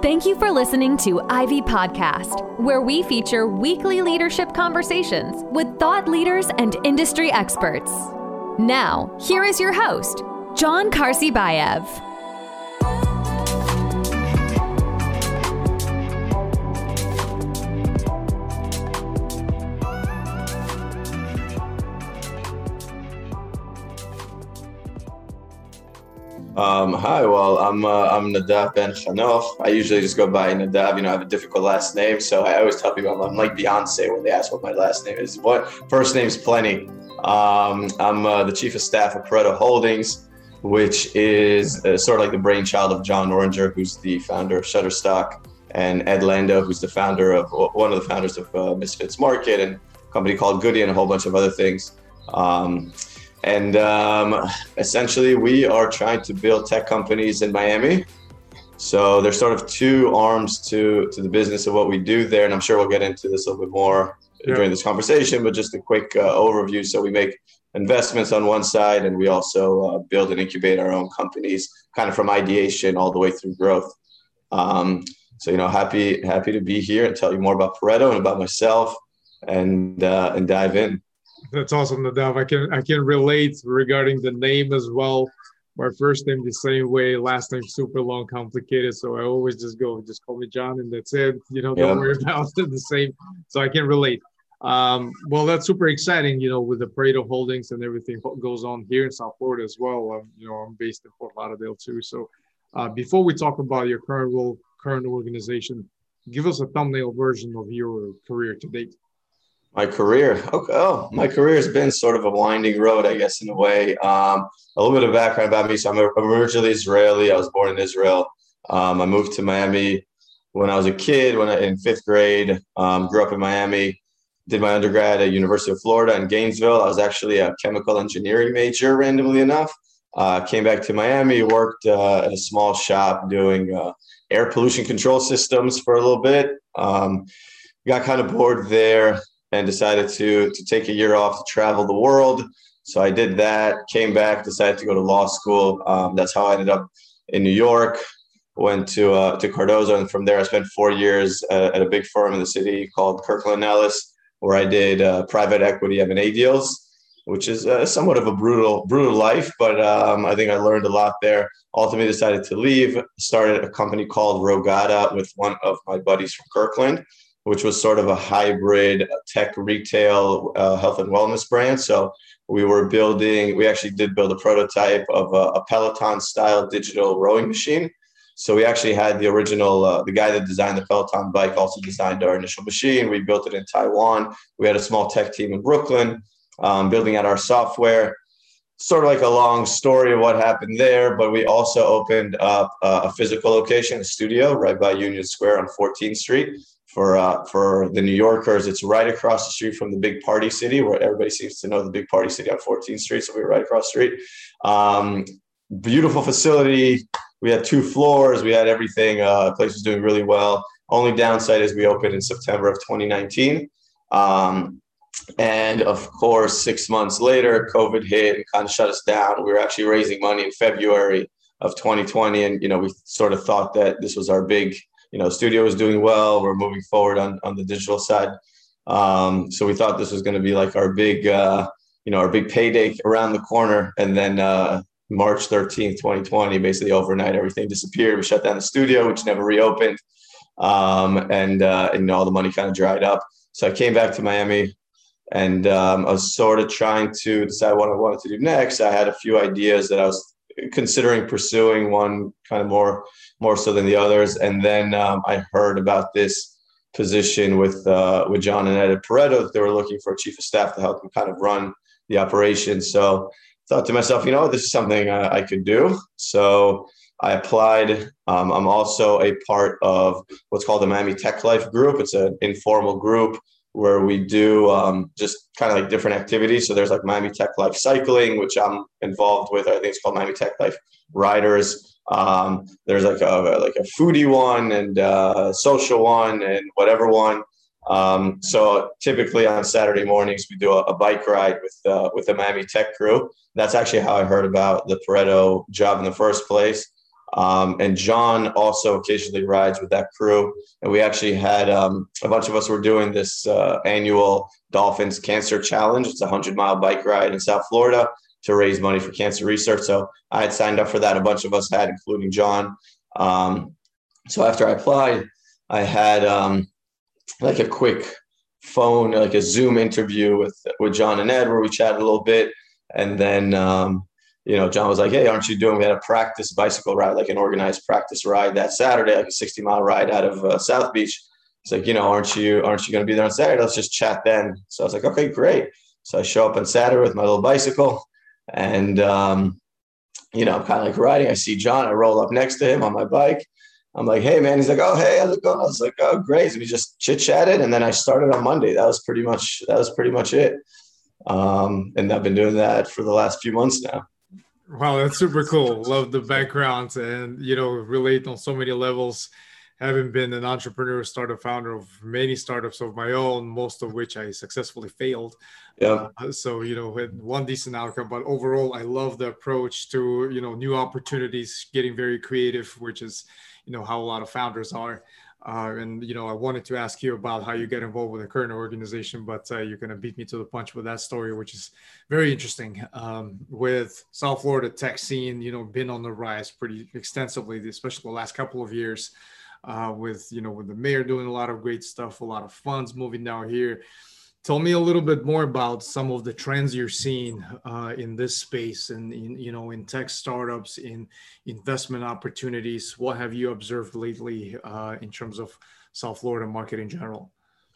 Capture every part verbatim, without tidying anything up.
Thank you for listening to Ivy Podcast, where we feature weekly leadership conversations with thought leaders and industry experts. Now, here is your host, John Karsibayev. Um, hi, well, I'm uh, I'm Nadav Ben Chanoff. I usually just go by Nadav. You know, I have a difficult last name, so I always tell people I'm, I'm like Beyonce when they ask what my last name is. What first name's plenty. Um, I'm uh, the chief of staff of Pareto Holdings, which is uh, sort of like the brainchild of John Oringer, who's the founder of Shutterstock, and Ed Lando, who's the founder of one of the founders of uh, Misfits Market and a company called Goody and a whole bunch of other things. Um, And um, essentially, we are trying to build tech companies in Miami. So there's sort of two arms to, to the business of what we do there. And I'm sure we'll get into this a little bit more yeah. during this conversation, but just a quick uh, overview. So we make investments on one side, and we also uh, build and incubate our own companies, kind of from ideation all the way through growth. Um, so, you know, happy happy to be here and tell you more about Pareto and about myself and uh, and dive in. That's awesome, Nadav. I can I can relate regarding the name as well. My first name the same way, last name super long, complicated. So I always just go, just call me John, and that's it. You know, don't yeah. worry about it. The same. So I can relate. Um, well, that's super exciting. You know, with the Pareto Holdings and everything what goes on here in South Florida as well. Um, you know, I'm based in Fort Lauderdale too. So uh, before we talk about your current role, current organization, give us a thumbnail version of your career to date. My career. Okay. Oh, my career has been sort of a winding road, I guess, in a way. Um, a little bit of background about me. So I'm originally Israeli. I was born in Israel. Um, I moved to Miami when I was a kid, when I, in fifth grade. Um, grew up in Miami. Did my undergrad at University of Florida in Gainesville. I was actually a chemical engineering major, randomly enough. Uh, came back to Miami, worked uh, at a small shop doing uh, air pollution control systems for a little bit. Um, got kind of bored there and decided to, to take a year off to travel the world. So I did that, came back, decided to go to law school. Um, that's how I ended up in New York, went to uh, to Cardozo, and from there I spent four years at, at a big firm in the city called Kirkland Ellis, where I did uh, private equity M and A deals, which is uh, somewhat of a brutal, brutal life, but um, I think I learned a lot there. Ultimately decided to leave, started a company called Rogata with one of my buddies from Kirkland, which was sort of a hybrid tech retail uh, health and wellness brand. So we were building, we actually did build a prototype of a, a Peloton style digital rowing machine. So we actually had the original, uh, the guy that designed the Peloton bike also designed our initial machine. We built it in Taiwan. We had a small tech team in Brooklyn um, building out our software. Sort of like a long story of what happened there, but we also opened up uh, a physical location, a studio right by Union Square on fourteenth Street. For uh, for the New Yorkers, it's right across the street from the big party city, where everybody seems to know the big party city on fourteenth Street. So we were right across the street. Um, beautiful facility. We had two floors. We had everything. Uh, the place was doing really well. Only downside is we opened in September of twenty nineteen. Um, and of course, six months later, COVID hit and kind of shut us down. We were actually raising money in February of twenty twenty. And, you know, we sort of thought that this was our big, you know, studio was doing well. We're moving forward on, on the digital side. Um, so we thought this was going to be like our big, uh, you know, our big payday around the corner. And then uh, March thirteenth, twenty twenty, basically overnight, everything disappeared. We shut down the studio, which never reopened. Um, and, uh, and, you know, all the money kind of dried up. So I came back to Miami and um, I was sort of trying to decide what I wanted to do next. I had a few ideas that I was considering pursuing, one kind of more more so than the others. And then um, I heard about this position with uh, with John and Ed at Pareto, that they were looking for a chief of staff to help them kind of run the operation. So I thought to myself, you know, this is something I, I could do. So I applied. Um, I'm also a part of what's called the Miami Tech Life Group. It's an informal group where we do um, just kind of like different activities. So there's like Miami Tech Life Cycling, which I'm involved with. I think it's called Miami Tech Life Riders. Um, there's like a like a foodie one and a social one and whatever one. Um, so typically on Saturday mornings we do a, a bike ride with uh, with the Miami Tech crew. That's actually how I heard about the Pareto job in the first place. Um, and John also occasionally rides with that crew. And we actually had um, a bunch of us were doing this uh, annual Dolphins Cancer Challenge. It's a hundred mile bike ride in South Florida to raise money for cancer research. So I had signed up for that. A bunch of us had, including John. Um, so after I applied, I had um, like a quick phone, like a Zoom interview with, with John and Ed, where we chatted a little bit. And then, um, you know, John was like, hey, aren't you doing, we had a practice bicycle ride, like an organized practice ride that Saturday, like a sixty mile ride out of uh, South Beach. He's like, you know, aren't you, aren't you going to be there on Saturday? Let's just chat then. So I was like, okay, great. So I show up on Saturday with my little bicycle and, um, you know, I'm kind of like riding. I see John, I roll up next to him on my bike. I'm like, hey man, he's like, oh, hey, how's it going? I was like, oh, great. So we just chit chatted. And then I started on Monday. That was pretty much, that was pretty much it. Um, and I've been doing that for the last few months now. Wow, that's super cool. Love the background and, you know, relate on so many levels. Having been an entrepreneur, startup founder of many startups of my own, most of which I successfully failed. Yeah. Uh, so, you know, had one decent outcome, but overall, I love the approach to, you know, new opportunities, getting very creative, which is, you know, how a lot of founders are. Uh, and, you know, I wanted to ask you about how you get involved with the current organization, but uh, you're going to beat me to the punch with that story, which is very interesting. Um, with South Florida tech scene, you know, been on the rise pretty extensively, especially the last couple of years, uh, with, you know, with the mayor doing a lot of great stuff, a lot of funds moving down here. Tell me a little bit more about some of the trends you're seeing uh, in this space and in, you know, in tech startups, in investment opportunities. What have you observed lately uh, in terms of South Florida market in general?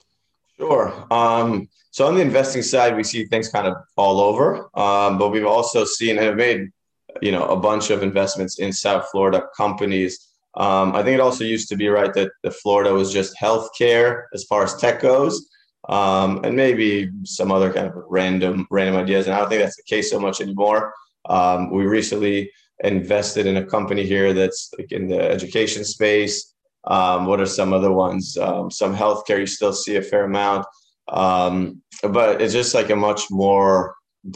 Sure. Um, so on the investing side, we see things kind of all over, um, but we've also seen and have made, you know, a bunch of investments in South Florida companies. Um, I think it also used to be right that the Florida was just healthcare as far as tech goes. Um, and maybe some other kind of random, random ideas. And I don't think that's the case so much anymore. Um, we recently invested in a company here that's like in the education space. Um, what are some other ones? Um, some healthcare, you still see a fair amount. Um, but it's just like a much more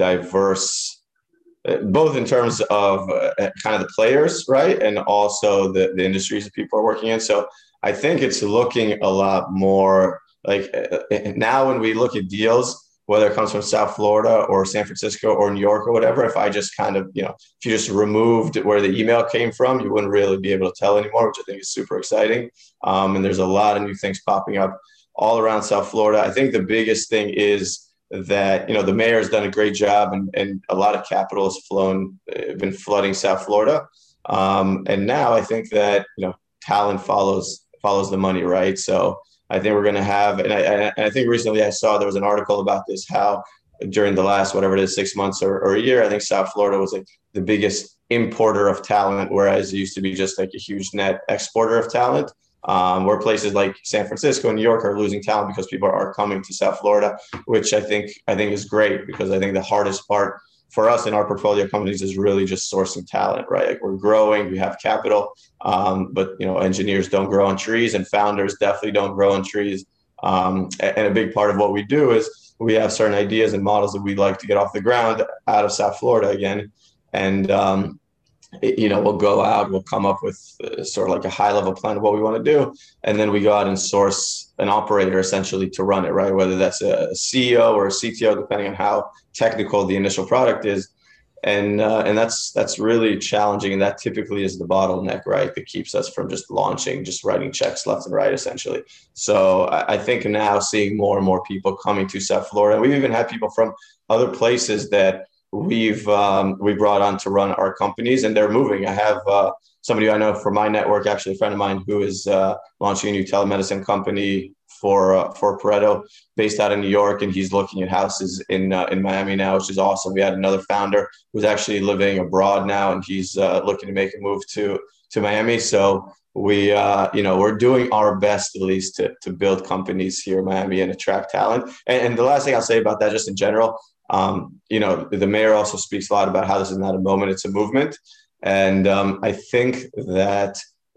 diverse, both in terms of uh, kind of the players, right? And also the, the industries that people are working in. So I think it's looking a lot more like now when we look at deals, whether it comes from South Florida or San Francisco or New York or whatever, if I just kind of, you know, if you just removed where the email came from, you wouldn't really be able to tell anymore, which I think is super exciting. Um, and there's a lot of new things popping up all around South Florida. I think the biggest thing is that, you know, the mayor has done a great job and, and a lot of capital has flown, been flooding South Florida. Um, and now I think that, you know, talent follows, follows the money, right? So I think we're going to have, and I, and I think recently I saw there was an article about this, how during the last, whatever it is, six months or, or a year, I think South Florida was like the biggest importer of talent, whereas it used to be just like a huge net exporter of talent, um, where places like San Francisco and New York are losing talent because people are coming to South Florida, which I think, I think is great, because I think the hardest part for us in our portfolio companies is really just sourcing talent, right? Like we're growing, we have capital, um, but you know, engineers don't grow on trees and founders definitely don't grow on trees. Um, and a big part of what we do is we have certain ideas and models that we'd like to get off the ground out of South Florida again. And, um, it, you know, we'll go out, we'll come up with uh, sort of like a high level plan of what we want to do. And then we go out and source an operator essentially to run it, right? Whether that's a C E O or a C T O, depending on how technical the initial product is. And uh, and that's that's really challenging. And that typically is the bottleneck, right? That keeps us from just launching, just writing checks left and right, essentially. So I, I think now seeing more and more people coming to South Florida, we've even had people from other places that we've um, we brought on to run our companies, and they're moving. I have uh, somebody I know from my network, actually a friend of mine, who is uh, launching a new telemedicine company for uh, for Pareto, based out of New York, and he's looking at houses in uh, in Miami now, which is awesome. We had another founder who's actually living abroad now, and he's uh, looking to make a move to to Miami. So we, uh, you know, we're doing our best at least to to build companies here in Miami and attract talent. And, and the last thing I'll say about that, just in general, um, you know, the mayor also speaks a lot about how this is not a moment, it's a movement. And um, I think that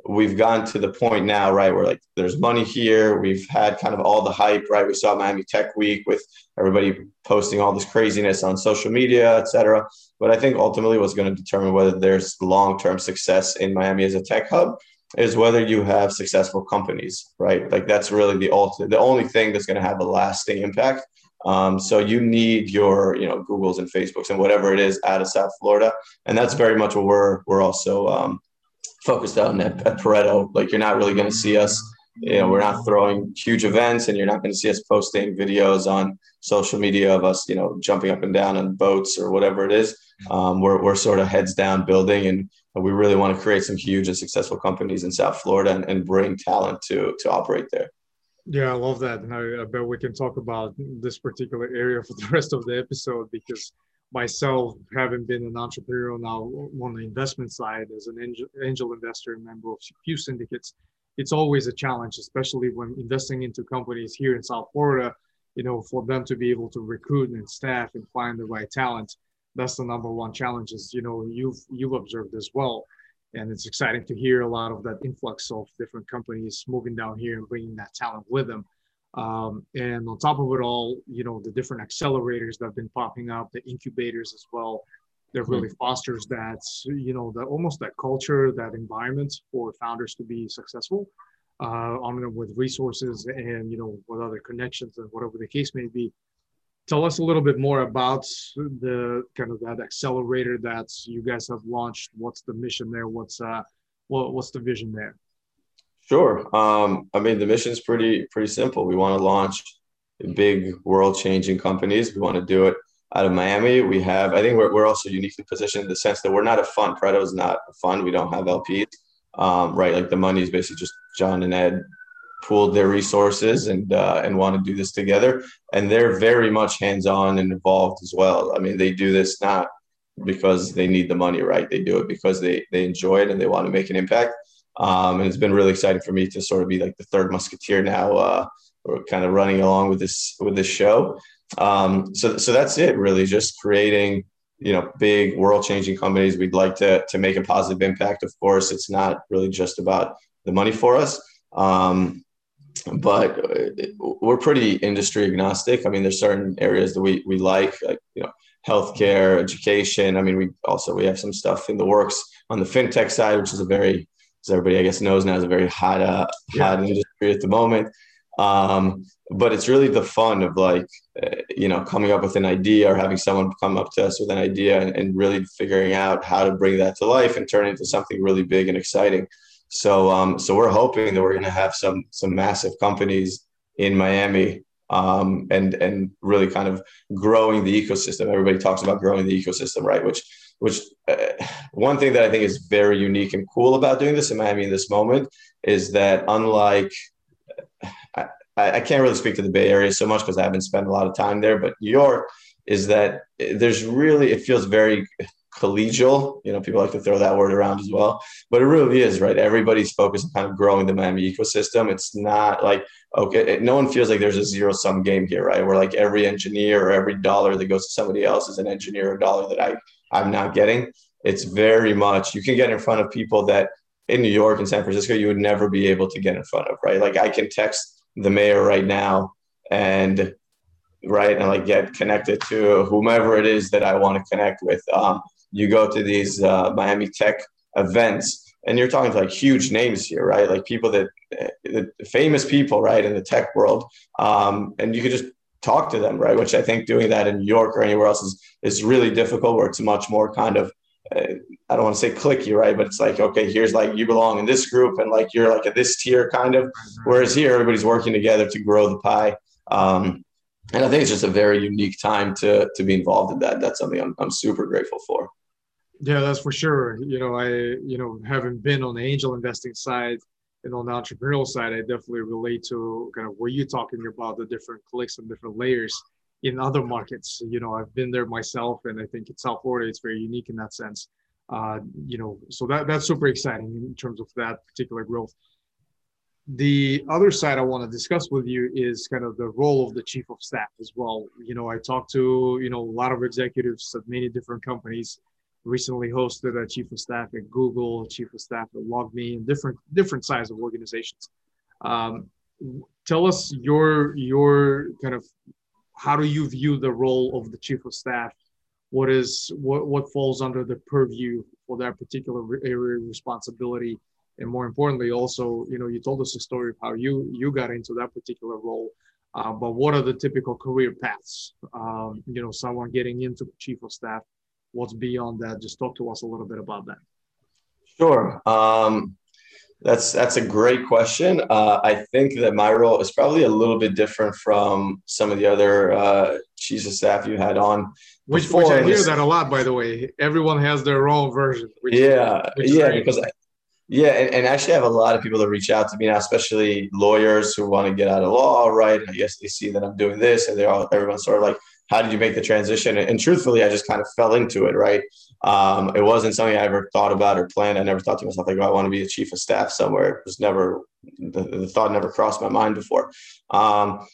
we've gotten to the point now, right, where like there's money here. We've had kind of all the hype, right? We saw Miami Tech Week with everybody posting all this craziness on social media, et cetera. But I think ultimately what's going to determine whether there's long-term success in Miami as a tech hub is whether you have successful companies, right? Like that's really the ultimate, the only thing that's going to have a lasting impact. Um, so you need your, you know, Googles and Facebooks and whatever it is out of South Florida. And that's very much what we're, we're also um, focused on at, at Pareto. Like you're not really going to see us, you know, we're not throwing huge events, and you're not going to see us posting videos on social media of us, you know, jumping up and down on boats or whatever it is. Um, we're, we're sort of heads down building, and we really want to create some huge and successful companies in South Florida and, and bring talent to, to operate there. Yeah, I love that. And I, I bet we can talk about this particular area for the rest of the episode, because myself, having been an entrepreneur now on the investment side as an angel, angel investor and member of a few syndicates, it's always a challenge, especially when investing into companies here in South Florida, you know, for them to be able to recruit and staff and find the right talent. That's the number one challenge, is, you know, you've, you've observed as well. And it's exciting to hear a lot of that influx of different companies moving down here and bringing that talent with them. Um, and on top of it all, you know, the different accelerators that have been popping up, the incubators as well, that really mm-hmm. fosters that, you know, that almost that culture, that environment for founders to be successful, uh, on them with resources and, you know, with other connections and whatever the case may be. Tell us a little bit more about the kind of that accelerator that you guys have launched. What's the mission there? What's uh, what, what's the vision there? Sure. Um, I mean, the mission is pretty pretty simple. We want to launch big world-changing companies. We want to do it out of Miami. We have, I think we're we're also uniquely positioned in the sense that we're not a fund. Pareto is not a fund. We don't have L Ps, um, right? Like the money is basically just John and Ed pooled their resources and uh, and want to do this together. And they're very much hands-on and involved as well. I mean, they do this not because they need the money, right? They do it because they they enjoy it and they want to make an impact. Um, and it's been really exciting for me to sort of be like the third musketeer now. Uh, we're kind of running along with this with this show. Um, so so that's it, really, just creating, you know, big world-changing companies. We'd like to to make a positive impact. Of course, it's not really just about the money for us. Um, But we're pretty industry agnostic. I mean, there's certain areas that we we like, like, you know, healthcare, education. I mean, we also, we have some stuff in the works on the fintech side, which is a very, as everybody I guess knows now, is a very hot, uh, hot yeah. industry at the moment. Um, but it's really the fun of like, uh, you know, coming up with an idea or having someone come up to us with an idea and, and really figuring out how to bring that to life and turn it into something really big and exciting. So, um, so we're hoping that we're going to have some some massive companies in Miami, um, and and really kind of growing the ecosystem. Everybody talks about growing the ecosystem, right? Which which uh, one thing that I think is very unique and cool about doing this in Miami in this moment is that, unlike, I, I can't really speak to the Bay Area so much because I haven't spent a lot of time there, but New York is that there's really, it feels very collegial. You know, people like to throw that word around as well, but it really is, right? Everybody's focused on kind of growing the Miami ecosystem. It's not like, okay, no one feels like there's a zero sum game here, right? Where like every engineer or every dollar that goes to somebody else is an engineer or dollar that I, I'm not getting. It's very much, you can get in front of people that in New York and San Francisco, you would never be able to get in front of, right? Like I can text the mayor right now and right, and like get connected to whomever it is that I want to connect with. Um, You go to these uh, Miami Tech events, and you're talking to like huge names here, right? Like people that, uh, famous people, right, in the tech world, um, and you could just talk to them, right? Which I think doing that in New York or anywhere else is is really difficult. Where it's much more kind of, uh, I don't want to say clicky, right? But it's like, okay, here's like you belong in this group, and like you're like at this tier, kind of. Whereas here, everybody's working together to grow the pie. Um, and I think it's just a very unique time to to be involved in that. That's something I'm I'm super grateful for. Yeah, that's for sure. You know, I, you know, having been on the angel investing side and on the entrepreneurial side, I definitely relate to kind of where you're talking about the different clicks and different layers in other markets. You know, I've been there myself, and I think in South Florida, it's very unique in that sense. Uh, you know, so that that's super exciting in terms of that particular growth. The other side I want to discuss with you is kind of the role of the chief of staff as well. You know, I talked to, you know, a lot of executives at many different companies. recently hosted a chief of staff at Google, chief of staff at LogMe, and different different size of organizations. Um, tell us your your kind of how do you view the role of the chief of staff? What is what what falls under the purview for that particular area of responsibility? And more importantly, also, you know, you told us a story of how you you got into that particular role. Uh, but what are the typical career paths? Um, you know, someone getting into chief of staff, what's beyond that? Just talk to us a little bit about that. Sure. Um, that's that's a great question. Uh, I think that my role is probably a little bit different from some of the other uh, chiefs of staff you had on. Which, which I hear that a lot, by the way. Everyone has their own version. Which yeah, is, which yeah, because I, yeah, and, and actually I have a lot of people that reach out to me now, especially lawyers who want to get out of law, right? I guess they see that I'm doing this, and they're all everyone's sort of like, how did you make the transition? And, and truthfully, I just kind of fell into it, right? Um, it wasn't something I ever thought about or planned. I never thought to myself, like, oh, I want to be a chief of staff somewhere. It was never, the, the thought never crossed my mind before. Um,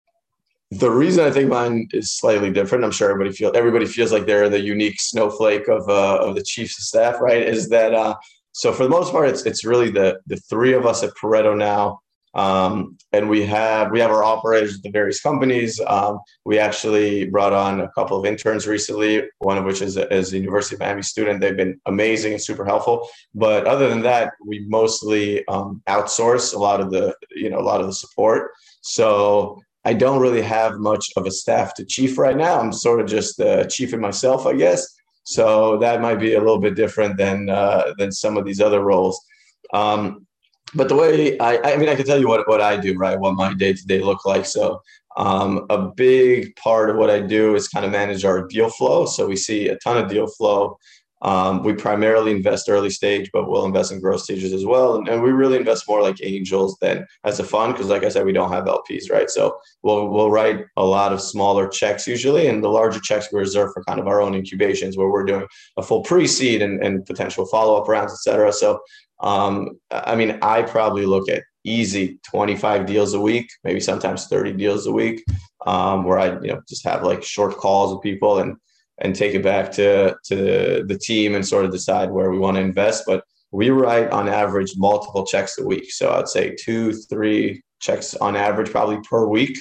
the reason I think mine is slightly different, I'm sure everybody feel everybody feels like they're the unique snowflake of uh, of the chiefs of staff, right? Is that uh, so for the most part, it's it's really the the three of us at Pareto now. Um, and we have we have our operators at the various companies. Um, we actually brought on a couple of interns recently, one of which is a, is a University of Miami student. They've been amazing and super helpful. But other than that, we mostly um, outsource a lot of the you know a lot of the support. So I don't really have much of a staff to chief right now. I'm sort of just uh, chiefing myself, I guess. So that might be a little bit different than uh, than some of these other roles. Um, But the way I, I mean, I can tell you what, what I do, right? What my day to day look like. So um, a big part of what I do is kind of manage our deal flow. So we see a ton of deal flow. Um, we primarily invest early stage, but we'll invest in growth stages as well. And, and we really invest more like angels than as a fund, because like I said, we don't have L Ps, right? So we'll we'll write a lot of smaller checks usually, and the larger checks we reserve for kind of our own incubations where we're doing a full pre-seed and, and potential follow-up rounds, et cetera. So um, I mean, I probably look at easy twenty-five deals a week, maybe sometimes thirty deals a week, um, where I you know just have like short calls with people and and take it back to, to the team and sort of decide where we want to invest. But we write on average multiple checks a week. So I'd say two, three checks on average, probably per week.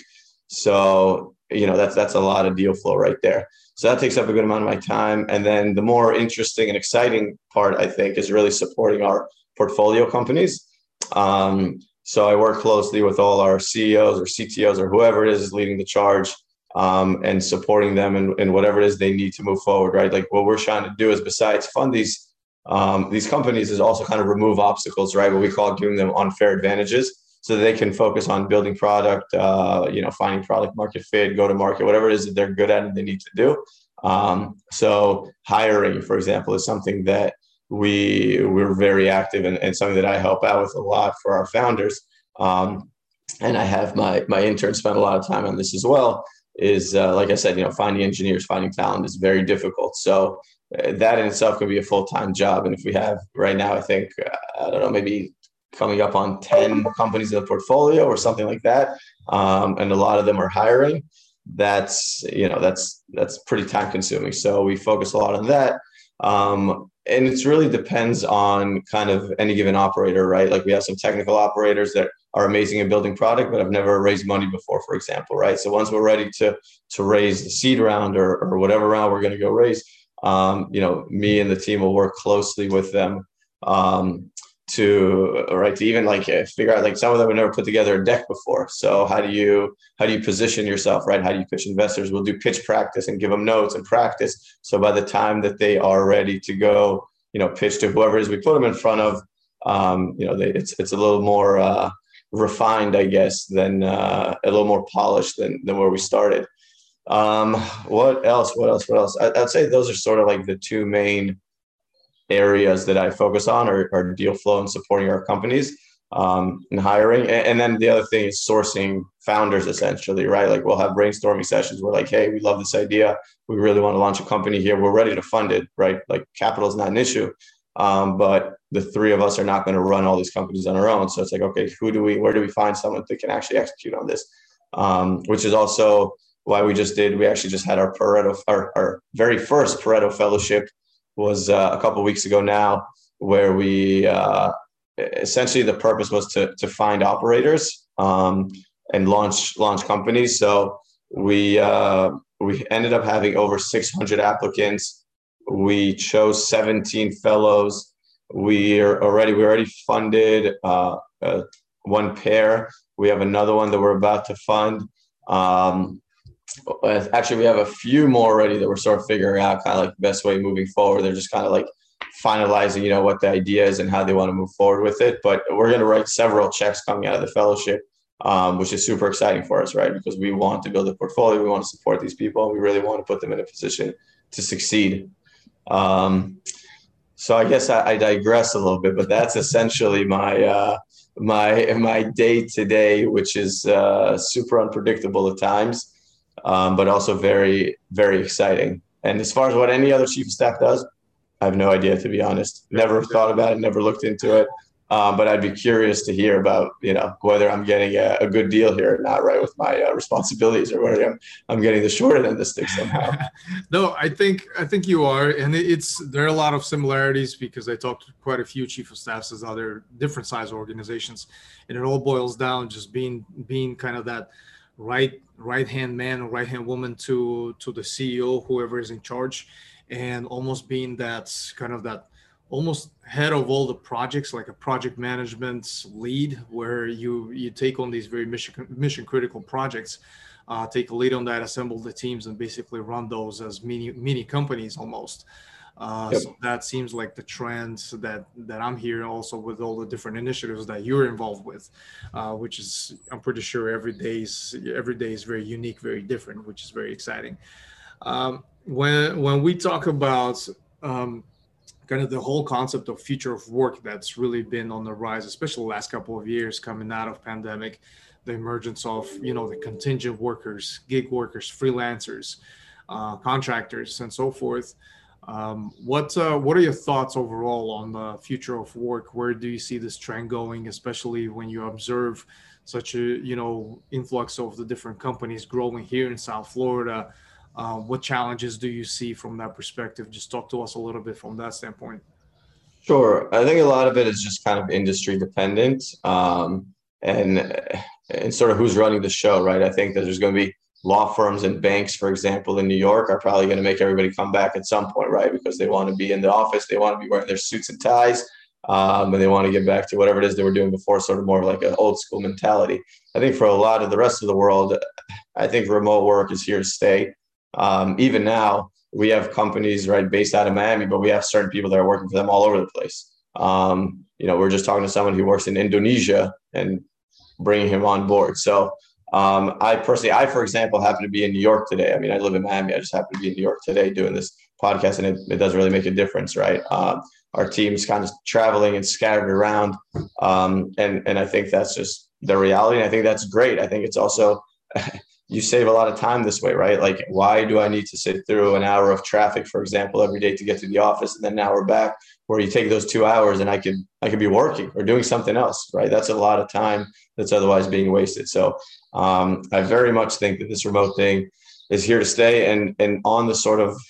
So, you know, that's, that's a lot of deal flow right there. So that takes up a good amount of my time. And then the more interesting and exciting part, I think, is really supporting our portfolio companies. Um, so I work closely with all our C E Os or C T Os or whoever it is leading the charge, Um, and supporting them in, in whatever it is they need to move forward, right? Like what we're trying to do is, besides fund these um, these companies, is also kind of remove obstacles, right? What we call giving them unfair advantages, so that they can focus on building product, uh, you know, finding product market fit, go to market, whatever it is that they're good at and they need to do. Um, so hiring, for example, is something that we we're very active in, and something that I help out with a lot for our founders. Um, and I have my my interns spend a lot of time on this as well. Is uh, like I said, you know, finding engineers, finding talent is very difficult. So uh, that in itself can be a full-time job. And if we have right now, I think, uh, I don't know, maybe coming up on ten companies in the portfolio or something like that. Um, and a lot of them are hiring. That's, you know, that's, that's pretty time consuming. So we focus a lot on that. Um, and it really depends on kind of any given operator, right? Like we have some technical operators that are amazing at building product, but have never raised money before, for example, right? So once we're ready to to raise the seed round or, or whatever round we're going to go raise, um, you know, me and the team will work closely with them um, to, right, to even like figure out, like some of them have never put together a deck before. So how do you, how do you position yourself, right? How do you pitch investors? We'll do pitch practice and give them notes and practice. So by the time that they are ready to go, you know, pitch to whoever it is we put them in front of, um, you know, they, it's, it's a little more, uh, refined, I guess, than uh, a little more polished than, than where we started. Um, what else? What else? What else? I, I'd say those are sort of like the two main areas that I focus on are, are deal flow and supporting our companies um, and hiring. And, and then the other thing is sourcing founders, essentially, right? Like we'll have brainstorming sessions. We're like, hey, we love this idea. We really want to launch a company here. We're ready to fund it, right? Like capital is not an issue. Um, but the three of us are not going to run all these companies on our own. So it's like, okay, who do we, where do we find someone that can actually execute on this? Um, which is also why we just did, we actually just had our Pareto, our, our very first Pareto fellowship was uh, a couple of weeks ago now, where we uh, essentially the purpose was to to find operators um, and launch launch companies. So we uh, we ended up having over six hundred applicants. We chose seventeen fellows. We are already we already funded uh, uh, one pair. We have another one that we're about to fund. Um, actually, we have a few more already that we're sort of figuring out kind of like the best way moving forward. They're just kind of like finalizing, you know, what the idea is and how they want to move forward with it. But we're going to write several checks coming out of the fellowship, um, which is super exciting for us, right? Because we want to build a portfolio. We want to support these people, and we really want to put them in a position to succeed. Um, so I guess I, I digress a little bit, but that's essentially my uh, my my day to day, which is uh, super unpredictable at times, um, but also very, very exciting. And as far as what any other chief of staff does, I have no idea, to be honest. Never thought about it, never looked into it. Um, but I'd be curious to hear about, you know, whether I'm getting a, a good deal here or not, right, with my uh, responsibilities, or whether I'm, I'm getting the short end of the stick somehow. No, I think I think you are, and it's there are a lot of similarities, because I talked to quite a few chief of staffs as other different size organizations, and it all boils down just being being kind of that right right hand man or right hand woman to to the C E O, whoever is in charge, and almost being that kind of that almost head of all the projects, like a project management lead, where you you take on these very mission mission critical projects, uh, take a lead on that, assemble the teams, and basically run those as mini mini companies almost. Uh, yep. So that seems like the trend that that I'm hearing, also with all the different initiatives that you're involved with, uh, which is, I'm pretty sure every day is every day is very unique, very different, which is very exciting. Um, when when we talk about um, kind of the whole concept of future of work that's really been on the rise, especially the last couple of years coming out of pandemic, the emergence of, you know, the contingent workers, gig workers, freelancers, uh, contractors, and so forth. Um, what uh, what are your thoughts overall on the future of work? Where do you see this trend going, especially when you observe such a, you know, influx of the different companies growing here in South Florida? Uh, what challenges do you see from that perspective? Just talk to us a little bit from that standpoint. Sure. I think a lot of it is just kind of industry dependent, um, and and sort of who's running the show, right? I think that there's going to be law firms and banks, for example, in New York, are probably going to make everybody come back at some point, right? Because they want to be in the office, they want to be wearing their suits and ties, um, and they want to get back to whatever it is they were doing before, sort of more like an old school mentality. I think for a lot of the rest of the world, I think remote work is here to stay. Um, even now, we have companies, right, based out of Miami, but we have certain people that are working for them all over the place. Um, you know, we're just talking to someone who works in Indonesia and bringing him on board. So um, I personally, I, for example, happen to be in New York today. I mean, I live in Miami. I just happen to be in New York today doing this podcast, and it, it doesn't really make a difference, right? Um, our team's kind of traveling and scattered around. Um, and, and I think that's just the reality. And I think that's great. I think it's also... you save a lot of time this way, right? Like, why do I need to sit through an hour of traffic, for example, every day to get to the office, and then an hour back, where you take those two hours and I could I could be working or doing something else, right? That's a lot of time that's otherwise being wasted. So um, I very much think that this remote thing is here to stay. And and on the sort of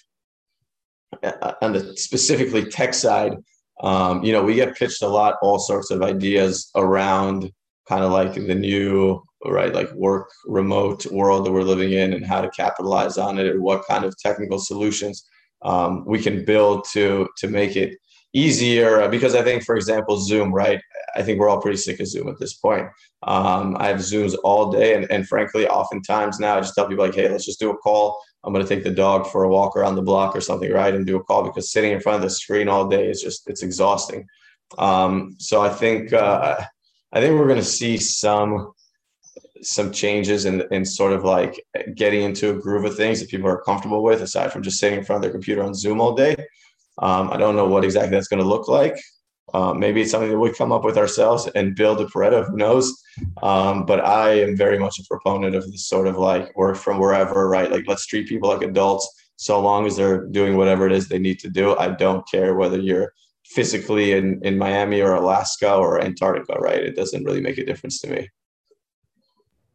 on the specifically tech side, um, you know, we get pitched a lot, all sorts of ideas around kind of like the new, right, like work remote world that we're living in, and how to capitalize on it, or what kind of technical solutions um, we can build to to make it easier. Because I think, for example, Zoom, right? I think we're all pretty sick of Zoom at this point. Um, I have Zooms all day, and, and frankly, oftentimes now I just tell people like, hey, let's just do a call. I'm going to take the dog for a walk around the block or something, right, and do a call, because sitting in front of the screen all day is just, it's exhausting. Um, so I think uh, I think we're going to see some some changes in, in sort of like getting into a groove of things that people are comfortable with, aside from just sitting in front of their computer on Zoom all day. Um, I don't know what exactly that's going to look like. Uh, maybe it's something that we come up with ourselves and build a Pareto, who knows? Um, but I am very much a proponent of this sort of like work from wherever, right? Like, let's treat people like adults, so long as they're doing whatever it is they need to do. I don't care whether you're physically in, in Miami or Alaska or Antarctica, right? It doesn't really make a difference to me.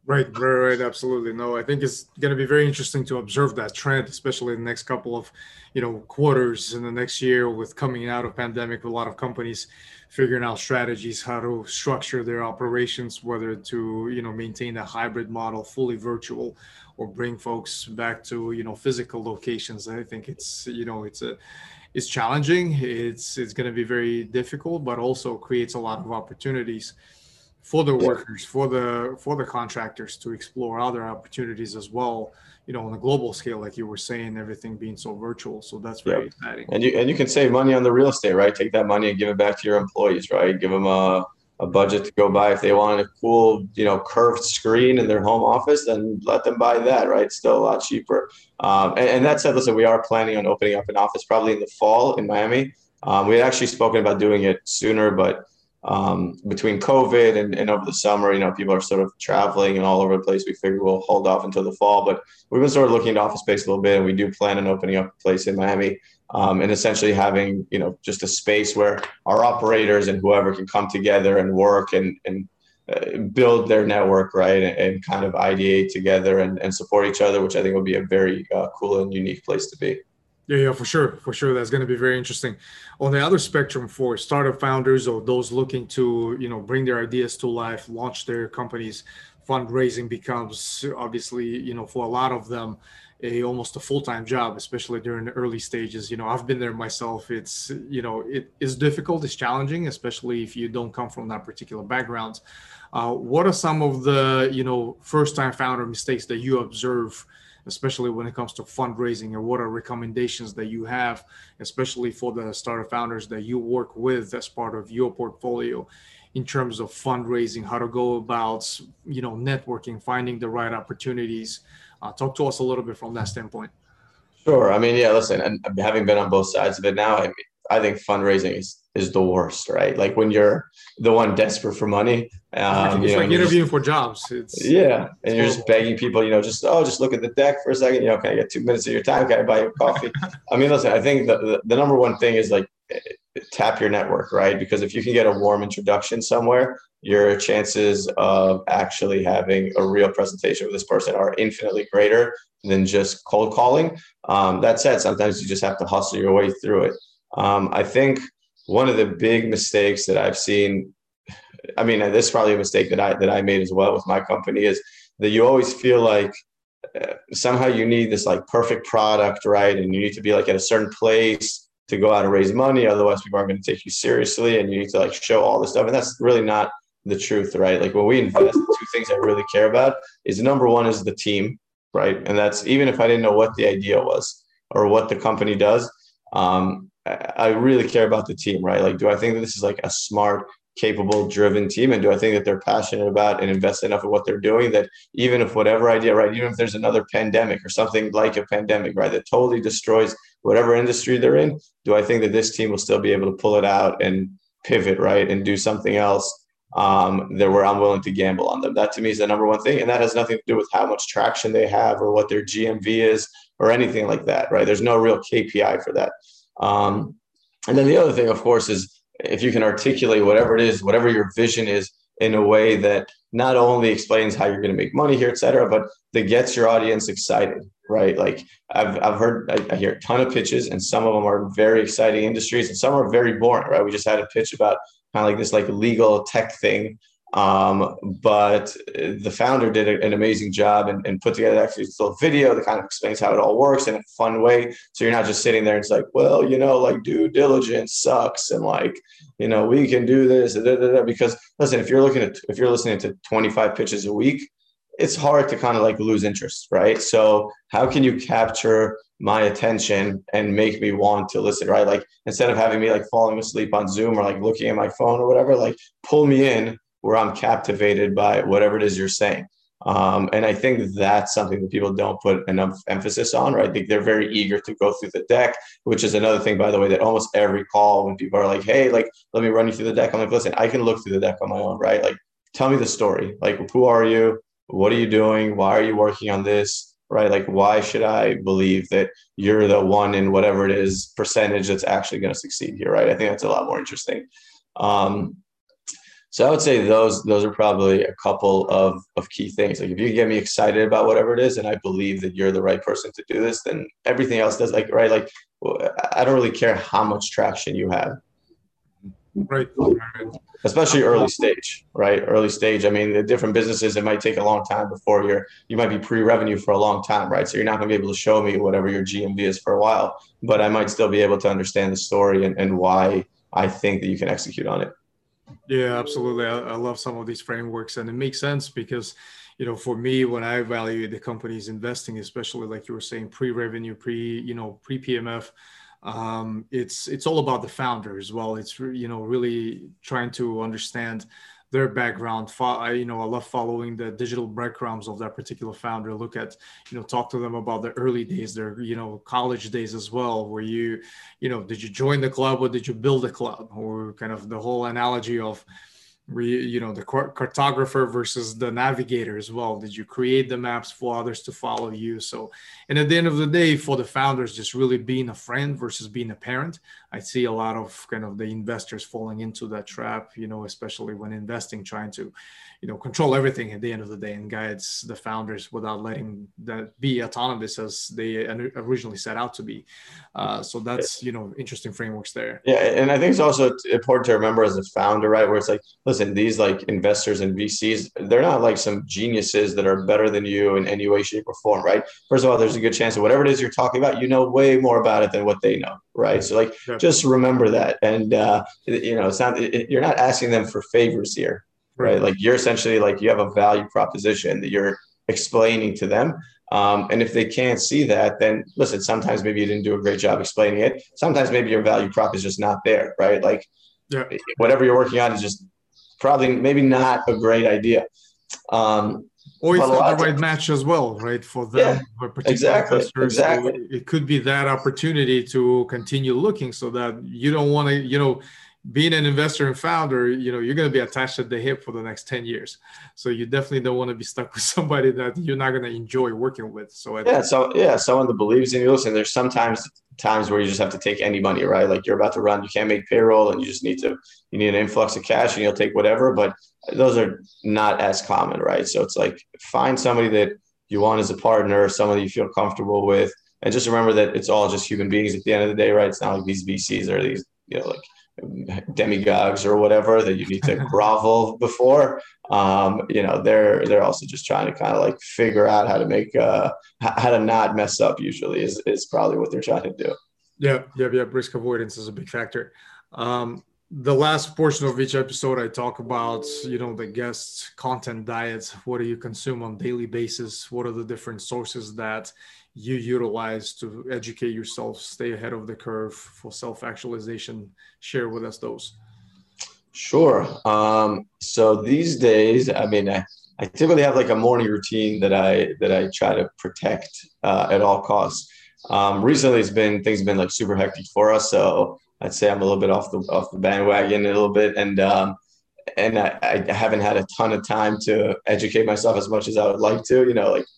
Right, right, right. Absolutely. No, I think it's going to be very interesting to observe that trend, especially in the next couple of, you know, quarters in the next year with coming out of pandemic, a lot of companies figuring out strategies, how to structure their operations, whether to, you know, maintain a hybrid model, fully virtual, or bring folks back to, you know, physical locations. I think it's, you know, it's a, it's challenging. It's, it's going to be very difficult, but also creates a lot of opportunities for the Yeah. workers, for the for the contractors to explore other opportunities as well, you know, on a global scale, like you were saying, everything being so virtual. So that's very Yep. exciting. And you and you can save money on the real estate, right? Take that money and give it back to your employees, right? Give them a, a budget to go buy. If they want a cool, you know, curved screen in their home office, then let them buy that, right? It's still a lot cheaper. Um, and, and that said, listen, we are planning on opening up an office probably in the fall in Miami. Um, we had actually spoken about doing it sooner, but um, between COVID and, and over the summer, you know, people are sort of traveling and all over the place. We figured we'll hold off until the fall, but we've been sort of looking at office space a little bit, and we do plan on opening up a place in Miami, um, and essentially having, you know, just a space where our operators and whoever can come together and work and, and uh, build their network, right, and, and kind of ideate together and, and support each other, which I think will be a very uh, cool and unique place to be. Yeah, yeah, for sure, for sure. That's going to be very interesting. On the other spectrum, for startup founders or those looking to, you know, bring their ideas to life, launch their companies, fundraising becomes obviously, you know, for a lot of them, a almost a full-time job, especially during the early stages. You know, I've been there myself. It's, you know, it is difficult, it's challenging, especially if you don't come from that particular background. Uh, what are some of the, you know, first-time founder mistakes that you observe, especially when it comes to fundraising, and what are recommendations that you have, especially for the startup founders that you work with as part of your portfolio in terms of fundraising, how to go about, you know, networking, finding the right opportunities? Uh, talk to us a little bit from that standpoint. Sure. I mean, yeah, listen, and having been on both sides of it now, I mean, I think fundraising is, is the worst, right? Like when you're the one desperate for money, um, It's you know, like interviewing just, for jobs. It's yeah. it's and you're just begging people, you know, just, oh, just look at the deck for a second. You know, can I get two minutes of your time? Can I buy you a coffee? I mean, listen, I think the, the, the number one thing is like tap your network, right? Because if you can get a warm introduction somewhere, your chances of actually having a real presentation with this person are infinitely greater than just cold calling. Um, that said, sometimes you just have to hustle your way through it. Um, I think one of the big mistakes that I've seen, I mean, this is probably a mistake that I that I made as well with my company, is that you always feel like uh, somehow you need this like perfect product, right? And you need to be like at a certain place to go out and raise money. Otherwise, people aren't going to take you seriously, and you need to like show all this stuff. And that's really not the truth, right? Like when we invest, the two things I really care about is number one is the team, right? And that's even if I didn't know what the idea was or what the company does. Um, I really care about the team, right? Like, do I think that this is like a smart, capable, driven team? And do I think that they're passionate about and invest enough in what they're doing that even if whatever idea, right, even if there's another pandemic or something like a pandemic, right, that totally destroys whatever industry they're in, do I think that this team will still be able to pull it out and pivot, right, and do something else um, that where I'm willing to gamble on them? That to me is the number one thing. And that has nothing to do with how much traction they have or what their G M V is or anything like that, right? There's no real K P I for that. Um, and then the other thing, of course, is if you can articulate whatever it is, whatever your vision is in a way that not only explains how you're going to make money here, et cetera, but that gets your audience excited, right? Like I've, I've heard, I, I hear a ton of pitches, and some of them are very exciting industries and some are very boring, right? We just had a pitch about kind of like this like legal tech thing. Um, but the founder did an amazing job and, and put together actually this little video that kind of explains how it all works in a fun way. So you're not just sitting there and it's like, well, you know, like due diligence sucks. And like, you know, we can do this. Da, da, da. Because listen, if you're looking at, if you're listening to twenty-five pitches a week, it's hard to kind of like lose interest, right? So how can you capture my attention and make me want to listen, right? Like instead of having me like falling asleep on Zoom or like looking at my phone or whatever, like pull me in where I'm captivated by whatever it is you're saying. Um, and I think that's something that people don't put enough emphasis on, right? I think they're very eager to go through the deck, which is another thing, by the way, that almost every call when people are like, hey, like, let me run you through the deck. I'm like, listen, I can look through the deck on my own, right? Like, tell me the story. Like, who are you? What are you doing? Why are you working on this? Right? Like, why should I believe that you're the one in whatever it is percentage that's actually going to succeed here, right? I think that's a lot more interesting. Um, So I would say those those are probably a couple of of key things. Like if you get me excited about whatever it is, and I believe that you're the right person to do this, then everything else does. Like right, like I don't really care how much traction you have. Right. Especially early stage, right? Early stage. I mean, the different businesses, it might take a long time before you're, you might be pre-revenue for a long time, right? So you're not going to be able to show me whatever your G M V is for a while, but I might still be able to understand the story and, and why I think that you can execute on it. Yeah, absolutely. I, I love some of these frameworks, and it makes sense because, you know, for me, when I evaluate the company's investing, especially like you were saying, pre-revenue, pre, you know, pre-P M F, um, it's it's all about the founder as well. It's, you know, really trying to understand their background. I, you know, I love following the digital breadcrumbs of that particular founder. Look at, you know, talk to them about the early days, their, you know, college days as well, where you, you know, did you join the club or did you build a club? Or kind of the whole analogy of, you know, the cartographer versus the navigator as well. Did you create the maps for others to follow you? So, and at the end of the day, for the founders, just really being a friend versus being a parent. I see a lot of kind of the investors falling into that trap, you know, especially when investing, trying to, you know, control everything at the end of the day and guides the founders without letting that be autonomous as they originally set out to be. Uh, so that's, you know, interesting frameworks there. Yeah. And I think it's also important to remember as a founder, right, where it's like, listen, these like investors and V Cs, they're not like some geniuses that are better than you in any way, shape, or form, right? First of all, there's a good chance that whatever it is you're talking about, you know way more about it than what they know, right? So like, yeah. just remember that. And, uh, you know, it's not, it, you're not asking them for favors here, right? right? Like you're essentially like, you have a value proposition that you're explaining to them. Um, and if they can't see that, then listen, sometimes maybe you didn't do a great job explaining it. Sometimes maybe your value prop is just not there, right? Like yeah. whatever you're working on is just probably maybe not a great idea. Um, or it's not the right match as well, right? For them, yeah, for exactly, exactly. So it could be that opportunity to continue looking so that you don't want to, you know, being an investor and founder, you know, you're going to be attached at the hip for the next ten years. So you definitely don't want to be stuck with somebody that you're not going to enjoy working with. So I yeah, so yeah, someone that believes in you. Listen, there's sometimes times where you just have to take any money, right? Like you're about to run, you can't make payroll and you just need to, you need an influx of cash and you'll take whatever, but those are not as common, right? So it's like, find somebody that you want as a partner, someone that you feel comfortable with. And just remember that it's all just human beings at the end of the day, right? It's not like these V Cs or these, you know, like demigods or whatever that you need to grovel before. Um, you know, they're they're also just trying to kind of like figure out how to make uh how to not mess up. Usually is is probably what they're trying to do. Yeah, yeah, yeah. Risk avoidance is a big factor. Um, the last portion of each episode, I talk about, you know, the guests' content diets. What do you consume on a daily basis? What are the different sources that you utilize to educate yourself, stay ahead of the curve for self-actualization? Share with us those. Sure. Um, so these days, I mean, I, I typically have like a morning routine that I that I try to protect uh, at all costs. Um, recently, it's been things have been like super hectic for us, so I'd say I'm a little bit off the off the bandwagon a little bit, and um, and I, I haven't had a ton of time to educate myself as much as I would like to. You know, like.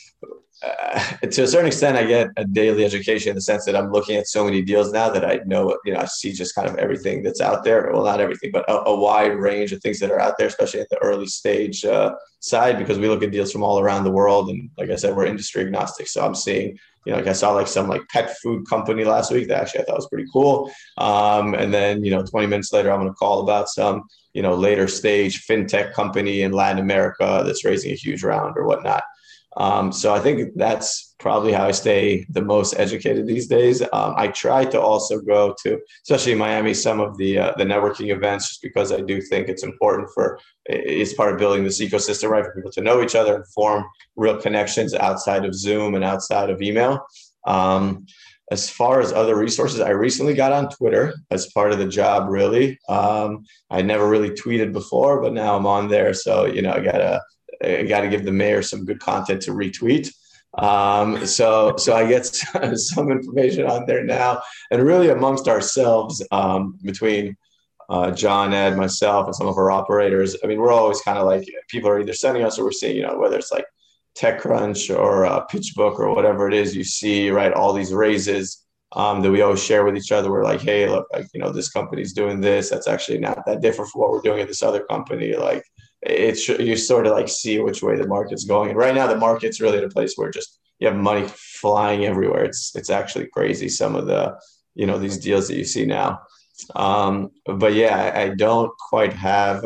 Uh, to a certain extent, I get a daily education in the sense that I'm looking at so many deals now that I know, you know, I see just kind of everything that's out there. Well, not everything, but a, a wide range of things that are out there, especially at the early stage uh, side, because we look at deals from all around the world. And like I said, we're industry agnostic. So I'm seeing, you know, like I saw like some like pet food company last week that actually I thought was pretty cool. Um, and then, you know, twenty minutes later, I'm going to call about some, you know, later stage fintech company in Latin America that's raising a huge round or whatnot. Um, so I think that's probably how I stay the most educated these days. Um, I try to also go to, especially in Miami, some of the uh, the networking events, just because I do think it's important for, it's part of building this ecosystem, right? For people to know each other and form real connections outside of Zoom and outside of email. Um, as far as other resources, I recently got on Twitter as part of the job, really. Um, I never really tweeted before, but now I'm on there. So, you know, I got to, I got to give the mayor some good content to retweet. Um, so, so I get some information on there now, and really amongst ourselves, um, between uh, John, Ed, myself, and some of our operators. I mean, we're always kind of like, people are either sending us or we're seeing, you know, whether it's like TechCrunch or uh, PitchBook or whatever it is you see, right? All these raises. um, that we always share with each other. We're like, hey, look, like, you know, this company's doing this. That's actually not that different from what we're doing at this other company. Like, it's, you sort of like see which way the market's going. And right now the market's really at a place where just you have money flying everywhere. It's, it's actually crazy. Some of the, you know, these deals that you see now. Um, but yeah, I, I don't quite have,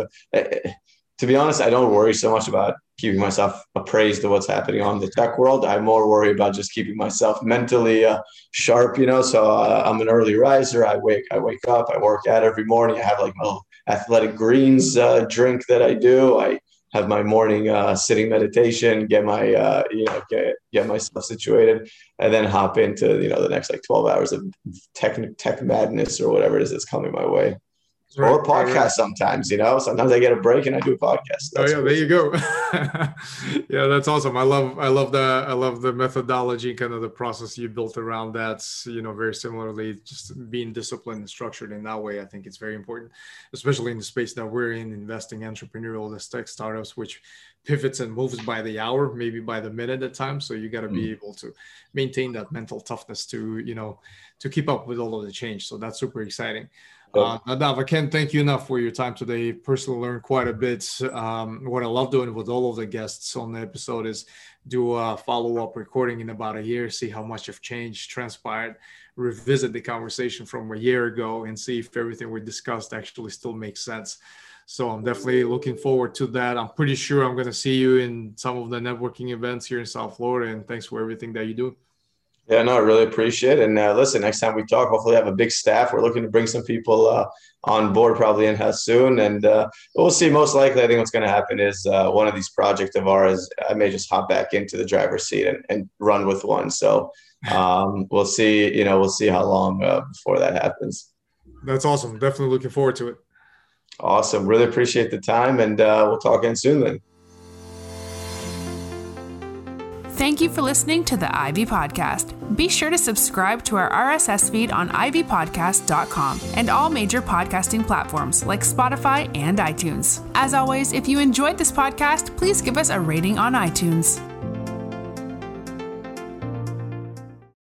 to be honest, I don't worry so much about keeping myself appraised of what's happening on the tech world. I more worry about just keeping myself mentally uh, sharp, you know. So uh, I'm an early riser. I wake, I wake up, I work out every morning. I have like my little athletic greens uh, drink that I do. I have my morning uh, sitting meditation, get my, uh, you know, get, get myself situated, and then hop into, you know, the next like twelve hours of tech, tech madness or whatever it is that's coming my way. Right, or a podcast right. sometimes, you know, sometimes I get a break and I do a podcast. That's oh yeah, there you go. Yeah, that's awesome. I love, I love the, I love the methodology, kind of the process you built around that, you know, very similarly, just being disciplined and structured in that way. I think it's very important, especially in the space that we're in, investing entrepreneurial as tech startups, which pivots and moves by the hour, maybe by the minute at times. So you got to be mm. able to maintain that mental toughness to, you know, to keep up with all of the change. So that's super exciting. Uh, Nadav, I can't thank you enough for your time today. Personally learned quite a bit. Um, what I love doing with all of the guests on the episode is do a follow-up recording in about a year, see how much have changed, transpired, revisit the conversation from a year ago and see if everything we discussed actually still makes sense. So I'm definitely looking forward to that. I'm pretty sure I'm going to see you in some of the networking events here in South Florida, and thanks for everything that you do. Yeah, no, I really appreciate it. And uh, listen, next time we talk, hopefully have a big staff. We're looking to bring some people uh, on board probably in-house soon. And uh, we'll see. Most likely, I think what's going to happen is uh, one of these projects of ours, I may just hop back into the driver's seat and, and run with one. So um, we'll see, you know, we'll see how long uh, before that happens. That's awesome. Definitely looking forward to it. Awesome. Really appreciate the time. And uh, we'll talk again soon then. Thank you for listening to the Ivy Podcast. Be sure to subscribe to our R S S feed on ivy podcast dot com and all major podcasting platforms like Spotify and iTunes. As always, if you enjoyed this podcast, please give us a rating on iTunes.